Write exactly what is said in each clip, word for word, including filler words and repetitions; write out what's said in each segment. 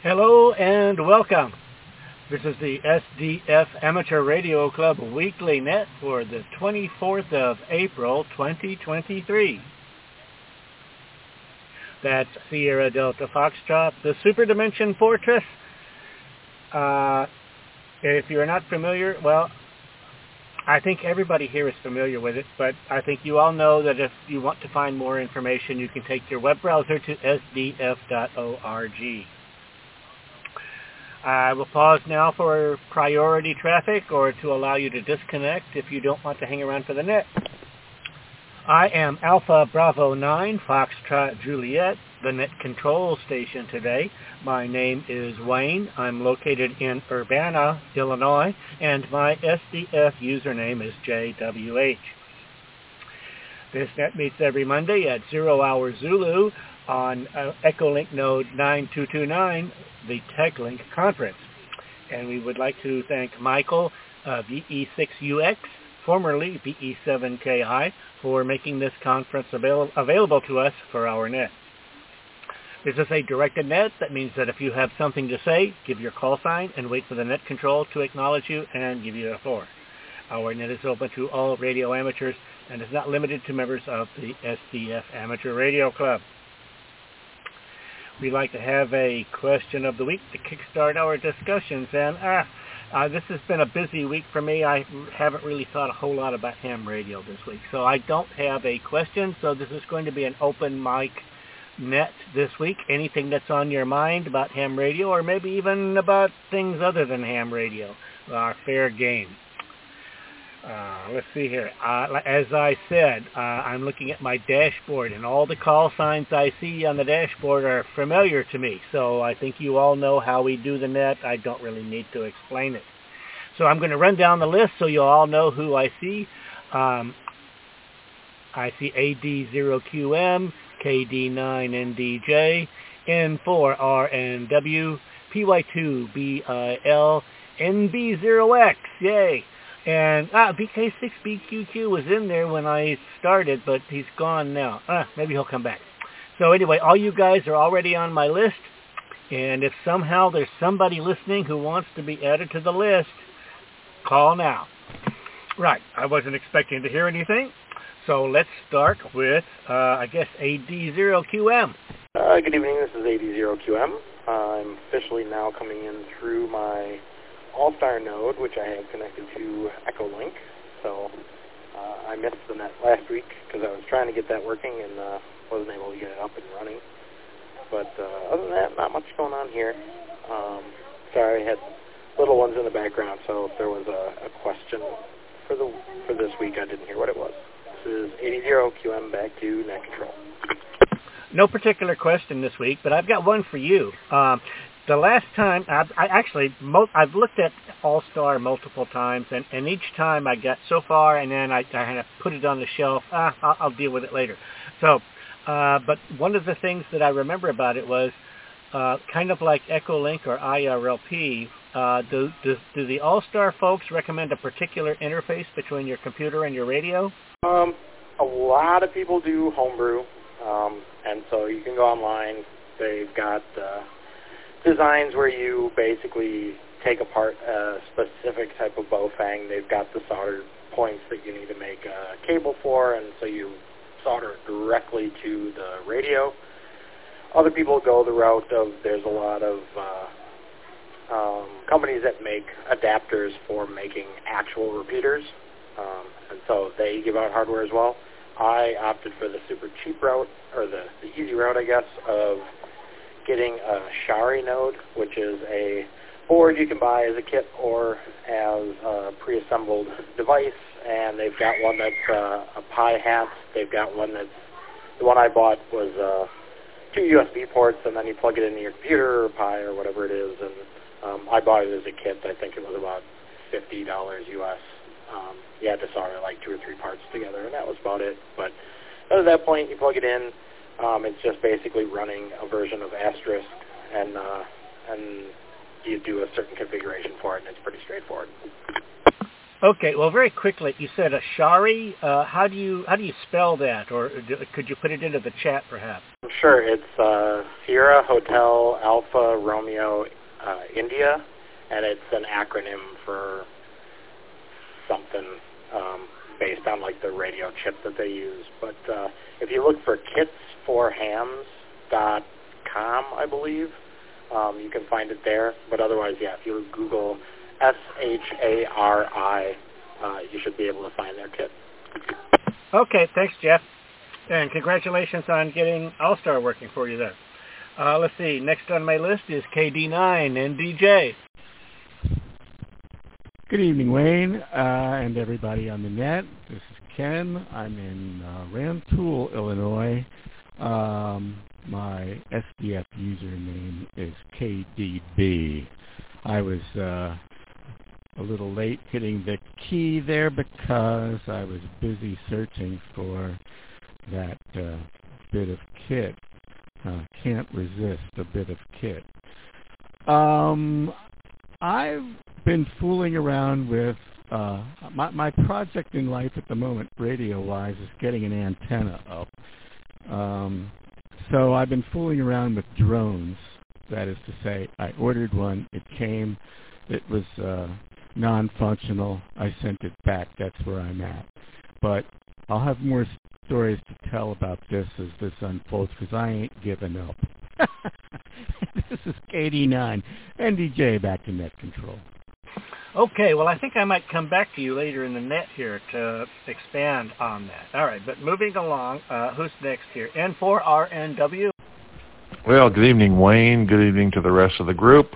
Hello and welcome. This is the S D F Amateur Radio Club Weekly Net for the twenty-fourth of April, twenty twenty-three. That's Sierra Delta Foxtrot, the Super Dimension Fortress. Uh, if you're not familiar, well, I think everybody here is familiar with it, but I think you all know that if you want to find more information, you can take your web browser to S D F dot org. I will pause now for priority traffic or to allow you to disconnect if you don't want to hang around for the net. I am Alpha Bravo nine, Foxtrot Juliet, the net control station today. My name is Wayne. I'm located in Urbana, Illinois, and my S D F username is J W H. This net meets every Monday at zero hour Zulu on uh, Echolink node nine two two nine, the TechLink conference. And we would like to thank Michael uh, V E six U X, formerly V E seven K I, for making this conference avail- available to us for our net. This is a directed net. That means that if you have something to say, give your call sign and wait for the net control to acknowledge you and give you a floor. Our net is open to all radio amateurs and is not limited to members of the S D F Amateur Radio Club. We like to have a question of the week to kickstart our discussions, and uh, uh, this has been a busy week for me. I haven't really thought a whole lot about ham radio this week, so I don't have a question, so this is going to be an open mic net this week. Anything that's on your mind about ham radio, or maybe even about things other than ham radio, are fair game. Uh, let's see here. Uh, as I said, uh, I'm looking at my dashboard, and all the call signs I see on the dashboard are familiar to me. So I think you all know how we do the net. I don't really need to explain it. So I'm going to run down the list so you all know who I see. Um, I see A D zero Q M, K D nine N D J, N four R N W, P Y two B I L, N B zero X. Yay! And ah, B K six B Q Q was in there when I started, but he's gone now. Ah, maybe he'll come back. So anyway, all you guys are already on my list. And if somehow there's somebody listening who wants to be added to the list, call now. Right, I wasn't expecting to hear anything. So let's start with, uh, I guess, A D zero Q M. Uh, good evening, this is A D zero Q M. Uh, I'm officially now coming in through my All-Star node, which I have connected to Echolink. So uh, I missed the net last week because I was trying to get that working and uh, wasn't able to get it up and running. But uh, other than that, not much going on here. Um, sorry, I had little ones in the background, so if there was a, a question for the for this week, I didn't hear what it was. This is A D zero Q M back to net control. No particular question this week, but I've got one for you. Um, The last time, I've, I actually, mo- I've looked at All-Star multiple times, and, and each time I got so far, and then I, I kind of put it on the shelf. Ah, I'll, I'll deal with it later. So, uh, but one of the things that I remember about it was uh, kind of like Echolink or I R L P. Uh, do, do, do the All-Star folks recommend a particular interface between your computer and your radio? Um, a lot of people do homebrew, um, and so you can go online. They've got Uh, designs where you basically take apart a specific type of Baofeng. They've got the solder points that you need to make a cable for, and so you solder directly to the radio. Other people go the route of there's a lot of uh, um, companies that make adapters for making actual repeaters, um, and so they give out hardware as well. I opted for the super cheap route, or the, the easy route, I guess, of getting a Shari node, which is a board you can buy as a kit or as a pre-assembled device, and they've got one that's uh, a Pi hat. They've got one that's, the one I bought was uh, two U S B ports, and then you plug it into your computer or Pi or whatever it is, and um, I bought it as a kit. I think it was about fifty dollars U S. Um, you had to solder like two or three parts together, and that was about it. But at that point, you plug it in. Um, it's just basically running a version of Asterisk, and uh, and you do a certain configuration for it, and it's pretty straightforward. Okay, well, very quickly, you said a Shari. Uh, how do you how do you spell that, or do, could you put it into the chat, perhaps? Sure. It's uh, Sierra Hotel Alpha Romeo uh, India, and it's an acronym for something um, based on like the radio chip that they use. But uh, if you look for kits for hams dot com, I believe, um, you can find it there. But otherwise, yeah, if you Google S H A R I, uh, you should be able to find their kit. Okay, thanks, Jeff. And congratulations on getting All-Star working for you there. Uh, let's see, next on my list is K D nine N D J. Good evening, Wayne, uh, and everybody on the net. This is Ken. I'm in uh, Rantoul, Illinois. Um, my S D F username is K D B. I was uh, a little late hitting the key there because I was busy searching for that uh, bit of kit. Uh, can't resist a bit of kit. Um, I've been fooling around with uh, my, my project in life at the moment, radio-wise, is getting an antenna up. Um, so I've been fooling around with drones. That is to say, I ordered one. It came. It was uh, non-functional. I sent it back. That's where I'm at. But I'll have more stories to tell about this as this unfolds because I ain't giving up. This is K D nine. N D J back to net control. Okay, well, I think I might come back to you later in the net here to expand on that. All right, but moving along, uh, who's next here? N four R N W? Well, good evening, Wayne. Good evening to the rest of the group.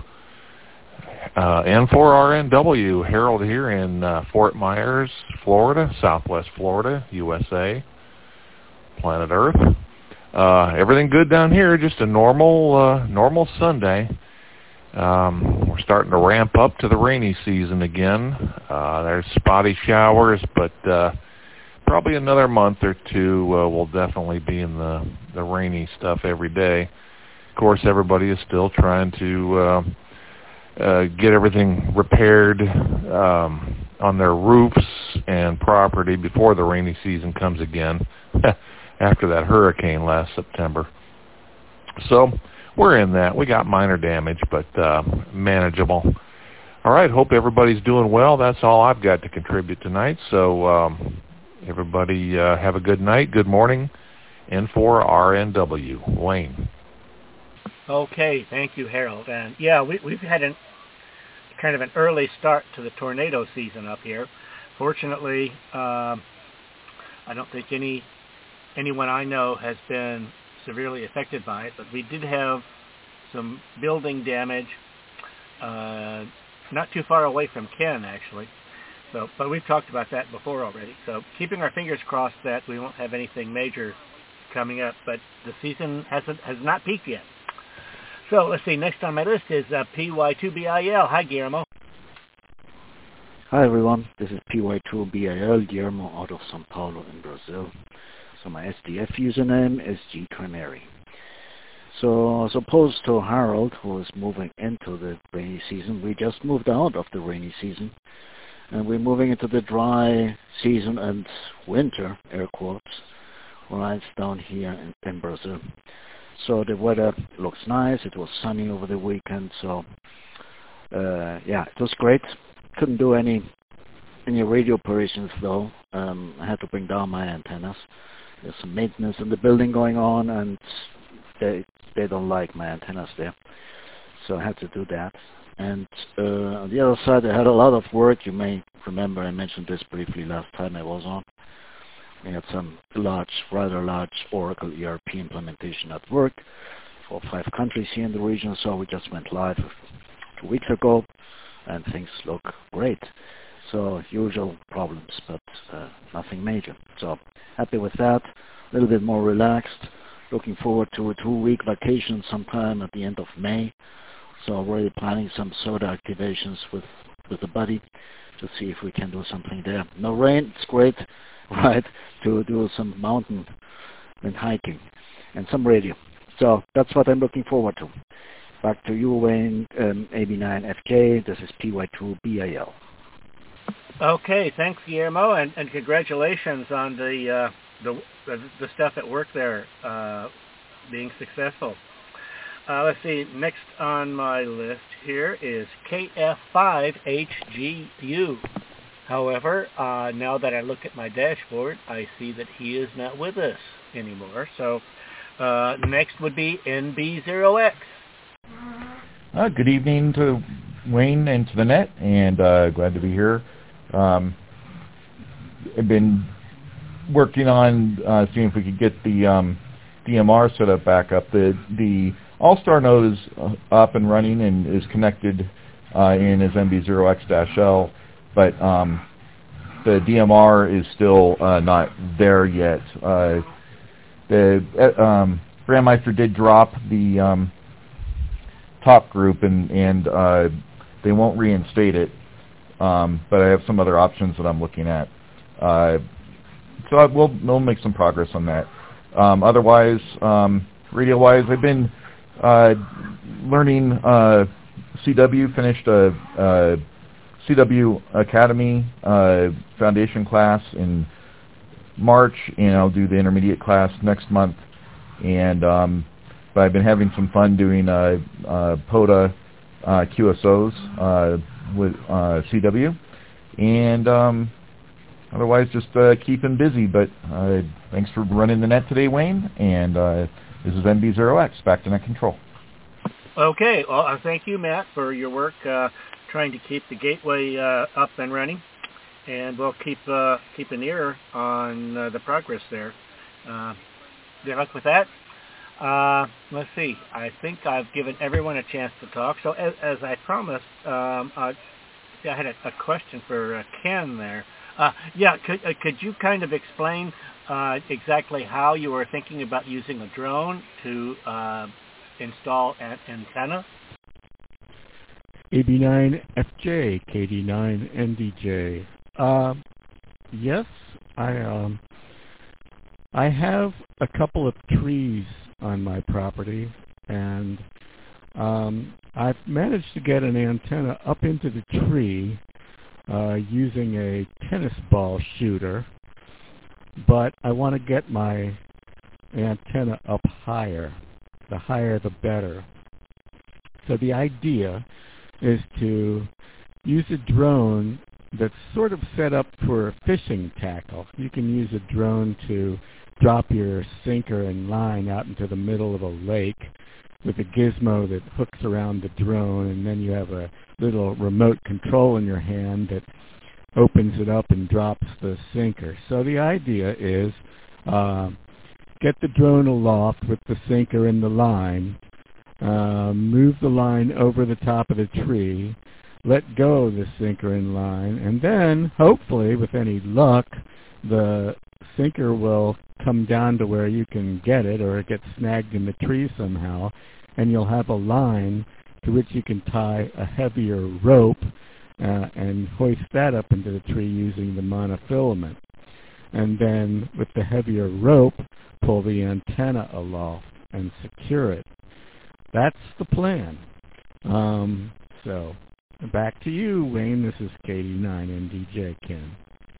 Uh, N four R N W, Harold here in uh, Fort Myers, Florida, Southwest Florida, U S A, planet Earth. Uh, everything good down here, just a normal uh, normal Sunday. Um, we're starting to ramp up to the rainy season again. Uh, there's spotty showers, but uh, probably another month or two uh, we'll definitely be in the, the rainy stuff every day. Of course, everybody is still trying to uh, uh, get everything repaired um, on their roofs and property before the rainy season comes again after that hurricane last September. So we're in that. We got minor damage, but uh, manageable. All right, hope everybody's doing well. That's all I've got to contribute tonight. So um, everybody uh, have a good night, good morning. N four R N W, Wayne. Okay, thank you, Harold. And yeah, we, we've had an kind of an early start to the tornado season up here. Fortunately, um, I don't think any anyone I know has been severely affected by it, but we did have some building damage uh, not too far away from Ken, actually. So, but we've talked about that before already. So keeping our fingers crossed that we won't have anything major coming up, but the season hasn't has not peaked yet. So let's see, next on my list is uh, P Y two B I L. Hi, Guillermo. Hi, everyone. This is P Y two B I L, Guillermo, out of São Paulo in Brazil. So my S D F username is G Tremeri. So as opposed to Harold, who is moving into the rainy season, we just moved out of the rainy season. And we're moving into the dry season and winter, air quotes, right down here in, in Brazil. So the weather looks nice. It was sunny over the weekend. So uh, yeah, it was great. Couldn't do any any radio operations though. Um, I had to bring down my antennas. There's some maintenance in the building going on, and they they don't like my antennas there, so I had to do that. And uh, on the other side, I had a lot of work. You may remember I mentioned this briefly last time I was on. We had some large, rather large Oracle E R P implementation at work for five countries here in the region. So we just went live two weeks ago, and things look great. So usual problems, but uh, nothing major. So happy with that. A little bit more relaxed. Looking forward to a two-week vacation sometime at the end of May. So already planning some soda activations with with a buddy to see if we can do something there. No rain, it's great, right? To do some mountain and hiking and some radio. So that's what I'm looking forward to. Back to you, Wayne, um, A B nine F K. This is P Y two B I L. Okay, thanks, Guillermo, and, and congratulations on the, uh, the the the stuff at work there uh, being successful. Uh, let's see, next on my list here is K F five H G U. However, uh, now that I look at my dashboard, I see that he is not with us anymore. So uh, next would be N B zero X. Uh, good evening to Wayne and to the net, and uh, glad to be here. Um, I've been working on uh, seeing if we could get the um, D M R set up back up. The the All-Star node is uh, up and running and is connected uh, in as N B zero X L, but um, the D M R is still uh, not there yet. Uh, the uh, um, Brandmeister did drop the um, top group, and, and uh, they won't reinstate it, um, but I have some other options that I'm looking at. Uh, so I, we'll, we'll make some progress on that. Um, otherwise, um, radio-wise, I've been uh, learning uh, C W, finished a, a C W Academy uh, foundation class in March, and I'll do the intermediate class next month. And um, but I've been having some fun doing uh, uh, POTA uh, Q S Os uh, with uh, C W, and um, otherwise just uh, keeping busy. But uh, thanks for running the net today, Wayne. And uh, this is N B zero X, back to net control. Okay, well, uh, thank you, Matt, for your work uh, trying to keep the gateway uh, up and running, and we'll keep uh, keep an ear on uh, the progress there. Uh, good luck with that. Uh, let's see. I think I've given everyone a chance to talk. So as, as I promised, um, uh, I had a, a question for uh, Ken there. Uh, yeah, could uh, could you kind of explain uh, exactly how you were thinking about using a drone to uh, install an antenna? A B nine F J, K D nine N D J. Uh, yes, I um, I have a couple of trees on my property, and um, I've managed to get an antenna up into the tree uh, using a tennis ball shooter, but I want to get my antenna up higher. The higher the better. So the idea is to use a drone that's sort of set up for fishing tackle. You can use a drone to drop your sinker and line out into the middle of a lake with a gizmo that hooks around the drone, and then you have a little remote control in your hand that opens it up and drops the sinker. So the idea is uh, get the drone aloft with the sinker and the line, uh, move the line over the top of the tree, let go of the sinker and line, and then, hopefully, with any luck, the sinker will come down to where you can get it, or it gets snagged in the tree somehow, and you'll have a line to which you can tie a heavier rope uh, and hoist that up into the tree using the monofilament. And then, with the heavier rope, pull the antenna aloft and secure it. That's the plan. Um, so, back to you, Wayne. This is K D nine N D J, Ken.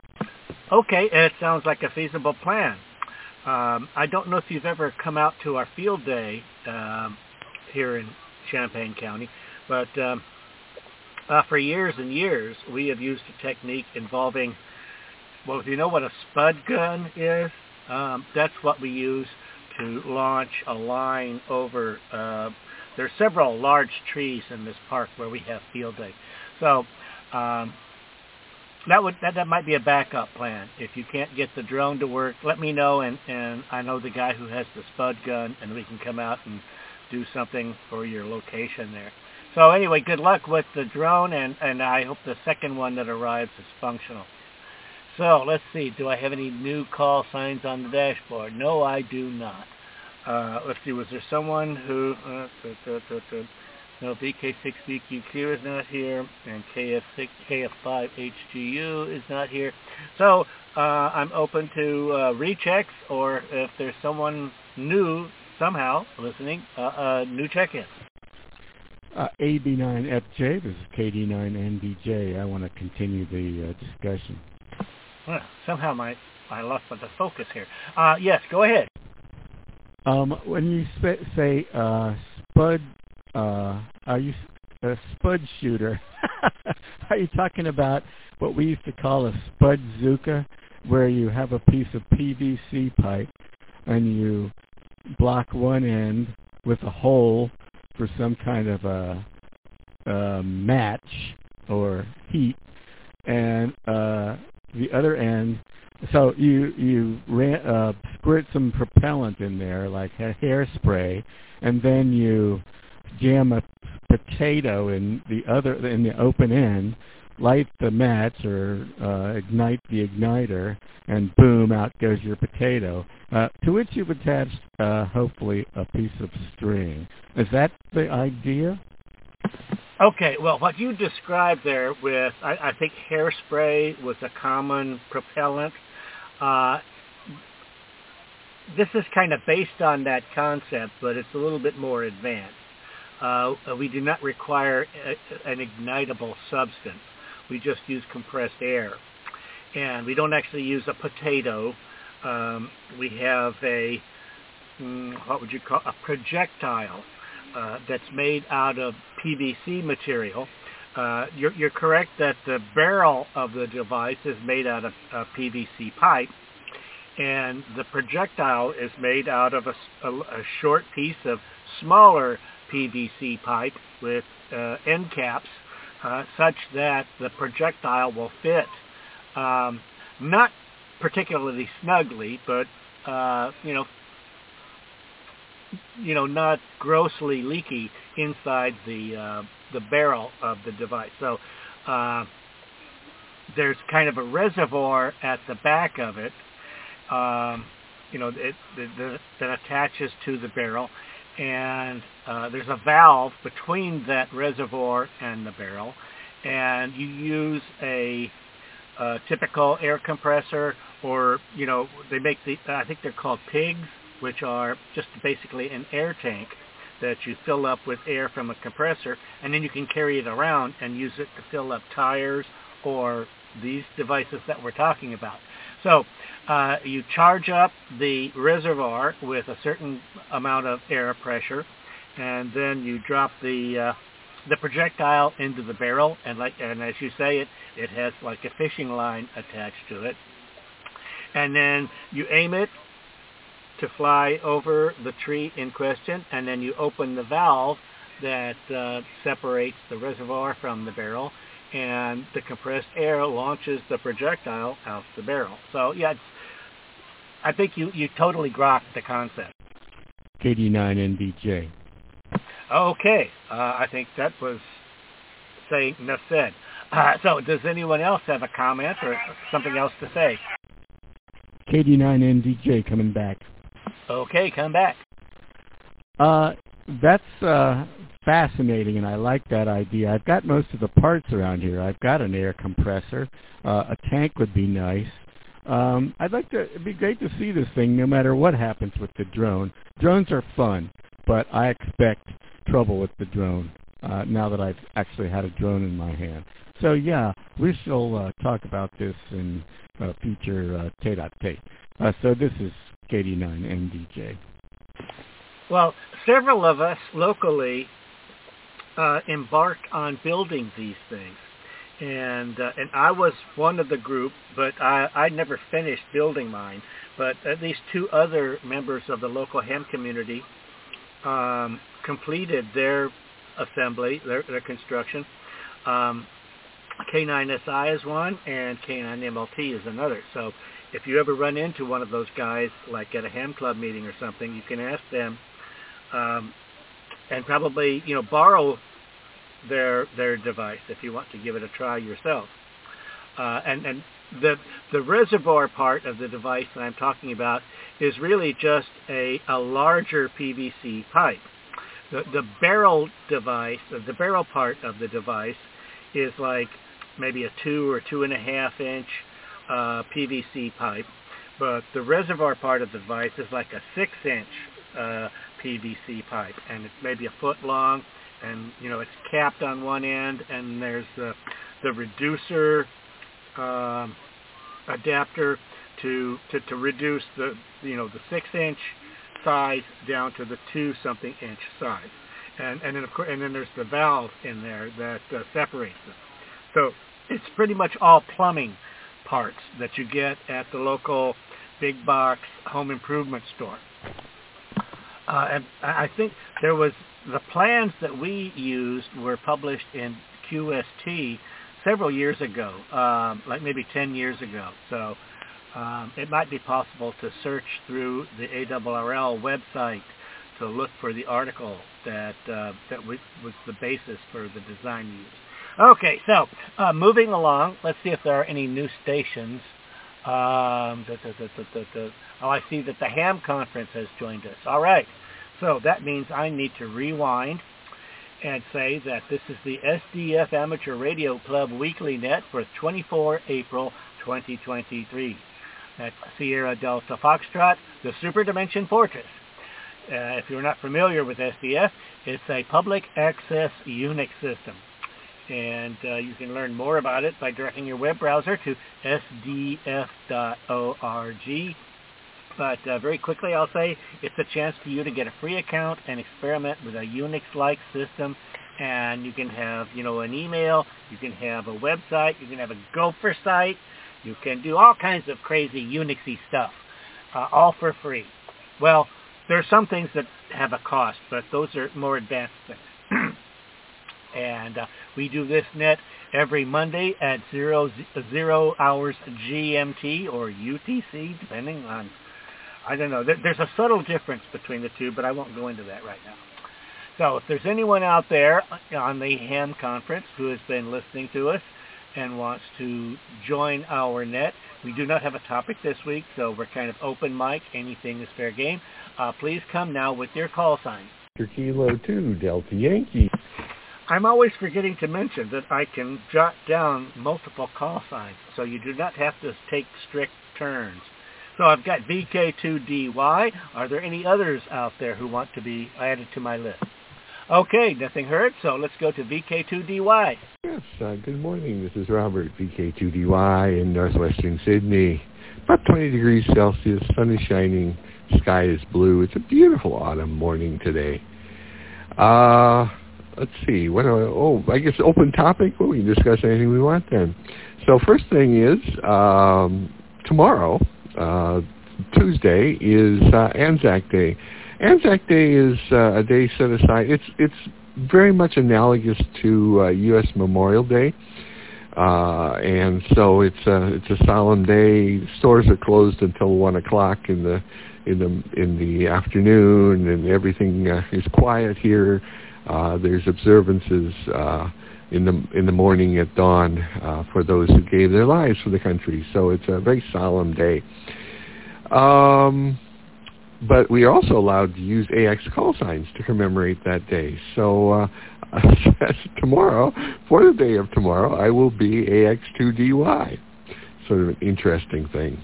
Okay, it sounds like a feasible plan. Um, I don't know if you've ever come out to our field day um, here in Champaign County, but um, uh, for years and years, we have used a technique involving, well, if you know what a spud gun is, um, that's what we use to launch a line over. Uh, there are several large trees in this park where we have field day. So um, that would that, that might be a backup plan. If you can't get the drone to work, let me know, and, and I know the guy who has the spud gun, and we can come out and do something for your location there. So anyway, good luck with the drone, and, and I hope the second one that arrives is functional. So let's see, do I have any new call signs on the dashboard? No, I do not. Uh, let's see, was there someone who, uh, t- t- t- t- no, B K six B Q Q is not here, and K F six, K F five H G U is not here. So uh, I'm open to uh, rechecks, or if there's someone new somehow listening, uh, uh, new check-ins. Uh, A B nine F J, this is K D nine N D J. I want to continue the uh, discussion. Well, somehow my I lost the focus here. Uh, yes, go ahead. Um, when you say, say uh, spud, uh, are you a spud shooter? Are you talking about what we used to call a spudzuka, where you have a piece of P V C pipe and you block one end with a hole for some kind of a, a match or heat, and uh, the other end, so you you ran, uh, squirt some propellant in there, like a hairspray, and then you jam a potato in the other in the open end, light the match or uh, ignite the igniter, and boom, out goes your potato, uh, to which you've attached uh, hopefully a piece of string. Is that the idea? Okay, well, what you described there with, I, I think hairspray was a common propellant. Uh, this is kind of based on that concept, but it's a little bit more advanced. Uh, we do not require a, an ignitable substance. We just use compressed air. And we don't actually use a potato. Um, we have a, mm, what would you call, a projectile uh, that's made out of P V C material. Uh, you're, you're correct that the barrel of the device is made out of uh, P V C pipe, and the projectile is made out of a, a, a short piece of smaller P V C pipe with uh, end caps, uh, such that the projectile will fit um, not particularly snugly, but uh, you know, you know, not grossly leaky inside the uh, the barrel of the device. So uh, there's kind of a reservoir at the back of it, um, you know, it, the, the, that attaches to the barrel, and uh, there's a valve between that reservoir and the barrel, and you use a, a typical air compressor, or, you know, they make the, I think they're called pigs, which are just basically an air tank that you fill up with air from a compressor, and then you can carry it around and use it to fill up tires or these devices that we're talking about. So uh, you charge up the reservoir with a certain amount of air pressure, and then you drop the uh, the projectile into the barrel, and like and as you say, it it has like a fishing line attached to it, and then you aim it to fly over the tree in question, and then you open the valve that uh, separates the reservoir from the barrel, and the compressed air launches the projectile out the barrel. So yeah, it's, I think you, you totally grokked the concept. K D nine N D J. Okay, uh, I think that was saying enough said. Uh, so does anyone else have a comment or something else to say? K D nine N D J coming back. Okay, come back. Uh, that's uh, fascinating, and I like that idea. I've got most of the parts around here. I've got an air compressor. Uh, a tank would be nice. Um, I'd like to, it'd be great to see this thing no matter what happens with the drone. Drones are fun, but I expect trouble with the drone uh, now that I've actually had a drone in my hand. So yeah, we shall uh, talk about this in uh, future uh, T-dot-T. Uh, so this is K D nine N D J. Well, several of us locally uh, embarked on building these things, and uh, and I was one of the group, but I I never finished building mine. But at least two other members of the local ham community um, completed their assembly, their, their construction. Um, K nine S I is one, and K nine M L T is another. So if you ever run into one of those guys, like at a ham club meeting or something, you can ask them, um, and probably, you know, borrow their their device if you want to give it a try yourself. Uh, and and the the reservoir part of the device that I'm talking about is really just a a larger P V C pipe. The the barrel device, the barrel part of the device, is like maybe a two or two and a half inch uh, P V C pipe, but the reservoir part of the device is like a six inch uh, P V C pipe, and it's maybe a foot long, and you know it's capped on one end, and there's the the reducer um, adapter to, to to reduce the you know the six inch size down to the two something inch size, and and then of course, and then there's the valve in there that uh, separates them. So it's pretty much all plumbing parts that you get at the local big box home improvement store. Uh, and I think there was the plans that we used were published in Q S T several years ago, um, like maybe ten years ago. So um, it might be possible to search through the A R R L website to look for the article that uh, that was the basis for the design used. Okay, so uh, moving along, let's see if there are any new stations. Um, da, da, da, da, da, da. Oh, I see that the Ham Conference has joined us. All right, so that means I need to rewind and say that this is the S D F Amateur Radio Club Weekly Net for the twenty-fourth of April, twenty twenty-three. That's Sierra Delta Foxtrot, the Super Dimension Fortress. Uh, if you're not familiar with S D F, it's a public access Unix system. And uh, you can learn more about it by directing your web browser to S D F dot org. But uh, very quickly I'll say it's a chance for you to get a free account and experiment with a Unix-like system. And you can have, you know, an email, you can have a website, you can have a Gopher site, you can do all kinds of crazy Unixy stuff, uh, all for free. Well, there are some things that have a cost, but those are more advanced things. And uh, we do this net every Monday at zero, zero hours G M T or U T C, depending on, I don't know. There, there's a subtle difference between the two, but I won't go into that right now. So if there's anyone out there on the Ham Conference who has been listening to us and wants to join our net, we do not have a topic this week, so we're kind of open mic. Anything is fair game. Uh, please come now with your call sign. Kilo two, Delta Yankee. I'm always forgetting to mention that I can jot down multiple call signs, so you do not have to take strict turns. So I've got V K two D Y. Are there any others out there who want to be added to my list? Okay, nothing heard, so let's go to V K two D Y. Yes, uh, good morning. This is Robert, V K two D Y in northwestern Sydney. About twenty degrees Celsius, sun is shining, sky is blue. It's a beautiful autumn morning today. Uh... Let's see. What do I, oh, I guess open topic. Well, we can discuss anything we want then. So first thing is um, tomorrow, uh, Tuesday, is uh, Anzac Day. Anzac Day is uh, a day set aside. It's it's very much analogous to uh, U S Memorial Day, uh, and so it's a it's a solemn day. Stores are closed until one o'clock in the in the in the afternoon, and everything uh, is quiet here. Uh, there's observances uh, in the in the morning at dawn uh, for those who gave their lives for the country. So it's a very solemn day. Um, but we are also allowed to use A X call signs to commemorate that day. So uh, tomorrow, for the day of tomorrow, I will be A X two D Y. Sort of an interesting thing.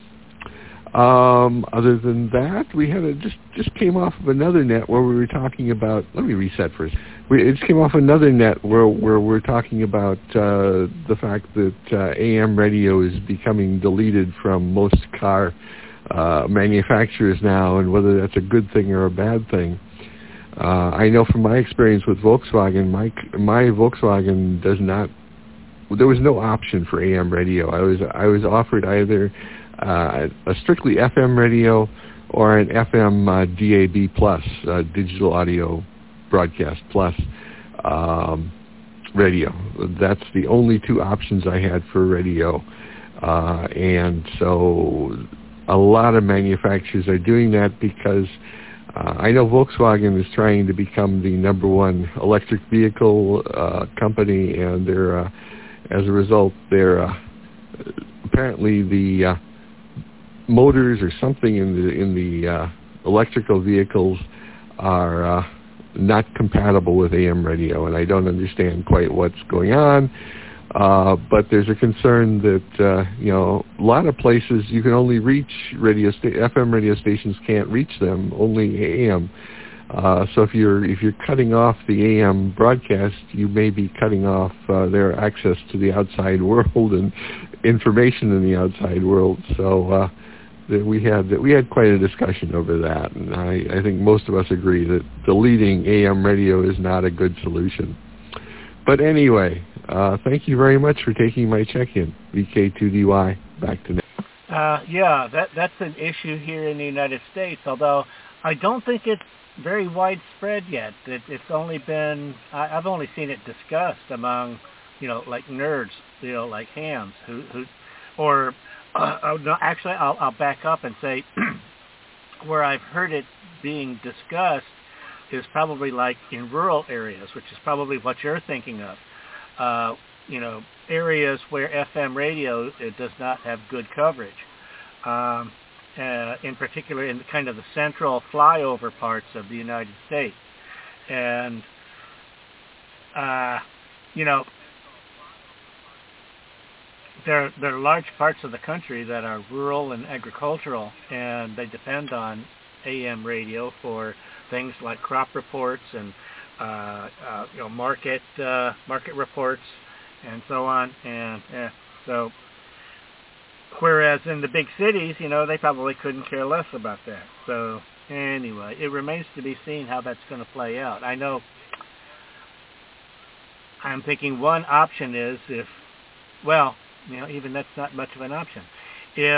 Um, other than that, we had a, just just came off of another net where we were talking about. Let me reset first. We it just came off another net where where we're talking about uh, the fact that uh, A M radio is becoming deleted from most car uh, manufacturers now, and whether that's a good thing or a bad thing. Uh, I know from my experience with Volkswagen, my my Volkswagen does not. There was no option for A M radio. I was I was offered either Uh, a strictly F M radio or an F M uh, D A B plus, uh, digital audio broadcast plus um, radio. That's the only two options I had for radio. Uh, and so a lot of manufacturers are doing that because uh, I know Volkswagen is trying to become the number one electric vehicle uh, company, and they're, uh, as a result, they're uh, apparently the uh, motors or something in the in the uh, electrical vehicles are uh, not compatible with A M radio, and I don't understand quite what's going on. Uh, but there's a concern that uh, you know a lot of places you can only reach radio sta- F M radio stations can't reach them, only A M. Uh, so if you're if you're cutting off the A M broadcast, you may be cutting off uh, their access to the outside world and information in the outside world. So. Uh, that we had that we had quite a discussion over that, and I, I think most of us agree that deleting A M radio is not a good solution. But anyway, uh, thank you very much for taking my check-in. V K two D Y, back to Nick. Uh, yeah, that that's an issue here in the United States, although I don't think it's very widespread yet. It, it's only been, I, I've only seen it discussed among, you know, like nerds, you know, like hams, who, who or, uh, oh, no, actually, I'll, I'll back up and say where I've heard it being discussed is probably like in rural areas, which is probably what you're thinking of. Uh, you know, areas where F M radio it does not have good coverage. Um, uh, in particular, in kind of the central flyover parts of the United States, and uh, you know, there there are large parts of the country that are rural and agricultural, and they depend on A M radio for things like crop reports and uh, uh, you know market uh, market reports and so on. And yeah, so whereas in the big cities, you know, they probably couldn't care less about that. So anyway, it remains to be seen how that's going to play out. I know I'm thinking one option is if, well, you know, even that's not much of an option. If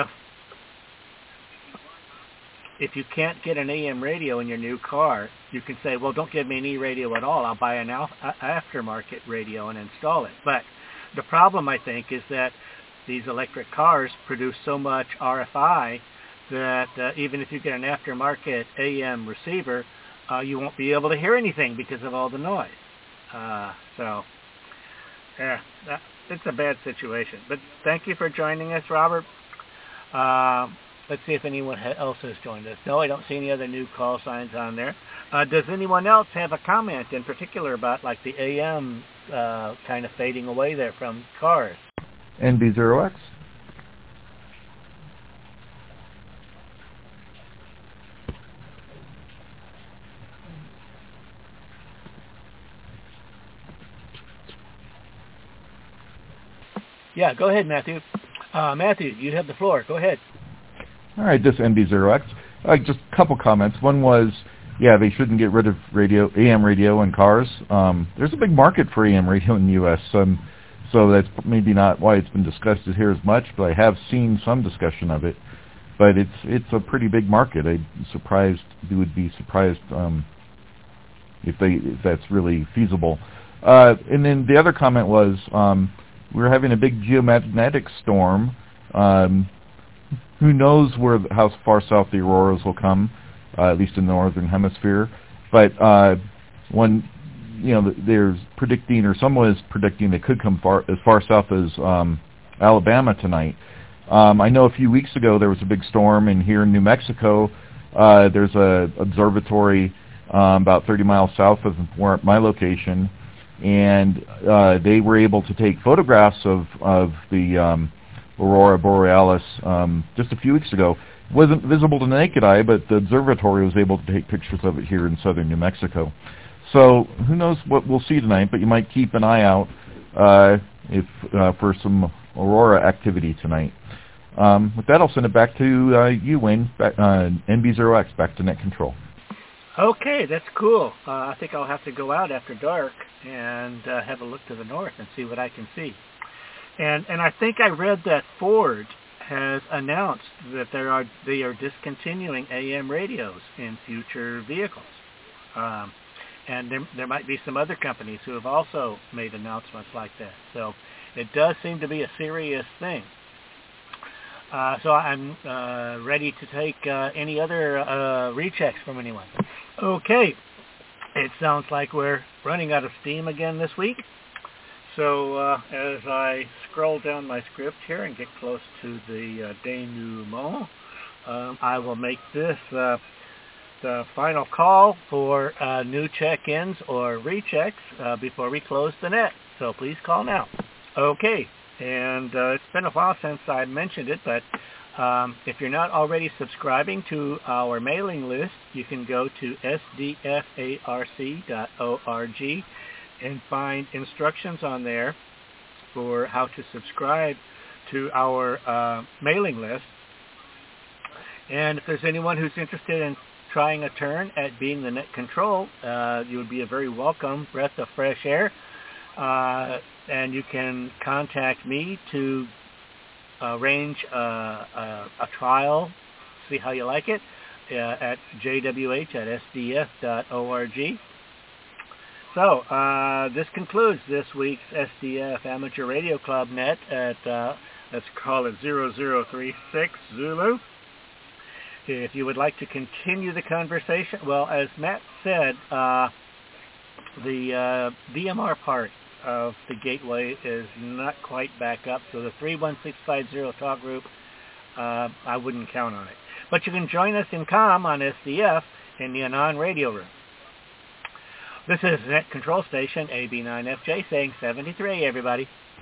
If you can't get an A M radio in your new car, you can say, well, don't give me any radio at all. I'll buy an al- aftermarket radio and install it. But the problem, I think, is that these electric cars produce so much R F I that uh, even if you get an aftermarket A M receiver, uh, you won't be able to hear anything because of all the noise. Uh, so, yeah, that, it's a bad situation. But thank you for joining us, Robert. Uh, Let's see if anyone else has joined us. No, I don't see any other new call signs on there. Uh, does anyone else have a comment in particular about like the A M uh, kind of fading away there from cars? N B zero X. Yeah, go ahead, Matthew. Uh, Matthew, you have the floor. Go ahead. All right, this N B zero X. Uh, just a couple comments. One was, yeah, they shouldn't get rid of radio, A M radio in cars. Um, there's a big market for A M radio in the U S, um, so that's maybe not why it's been discussed here as much, but I have seen some discussion of it. But it's it's a pretty big market. I'm surprised, you would be surprised um, if they if that's really feasible. Uh, and then the other comment was, um, we're having a big geomagnetic storm. Um, Who knows where how far south the auroras will come, uh, at least in the northern hemisphere. But uh, when you know there's predicting, or someone is predicting, they could come far as far south as um, Alabama tonight. Um, I know a few weeks ago there was a big storm, and here in New Mexico, uh, there's a observatory um, about thirty miles south of where my location, and uh, they were able to take photographs of of the um, Aurora Borealis um, just a few weeks ago. It wasn't visible to the naked eye, but the observatory was able to take pictures of it here in southern New Mexico. So who knows what we'll see tonight, but you might keep an eye out uh, if uh, for some aurora activity tonight. Um, with that, I'll send it back to uh, you, Wayne, back, uh, N B zero X, back to net control. Okay, that's cool. Uh, I think I'll have to go out after dark and uh, have a look to the north and see what I can see. And and I think I read that Ford has announced that there are they are discontinuing A M radios in future vehicles. Um, and there, there might be some other companies who have also made announcements like that. So it does seem to be a serious thing. Uh, so I'm uh, ready to take uh, any other uh, rechecks from anyone. Okay, it sounds like we're running out of steam again this week. So uh, as I scroll down my script here and get close to the uh, denouement, um, I will make this uh, the final call for uh, new check-ins or rechecks uh, before we close the net. So please call now. Okay, and uh, it's been a while since I mentioned it, but um, if you're not already subscribing to our mailing list, you can go to s d f a r c dot org and find instructions on there for how to subscribe to our uh, mailing list. And if there's anyone who's interested in trying a turn at being the net control, uh, you would be a very welcome breath of fresh air. Uh, and you can contact me to arrange a, a, a trial, see how you like it, uh, at j w h at s d f dot org. So uh, this concludes this week's S D F Amateur Radio Club Net at, uh, let's call it zero zero three six Zulu. If you would like to continue the conversation, well, as Matt said, uh, the uh, D M R part of the gateway is not quite back up, so the three one six five zero talk group, uh, I wouldn't count on it. But you can join us in COM on S D F in the Anon radio room. This is Net Control Station A B nine F J saying seventy-three, everybody.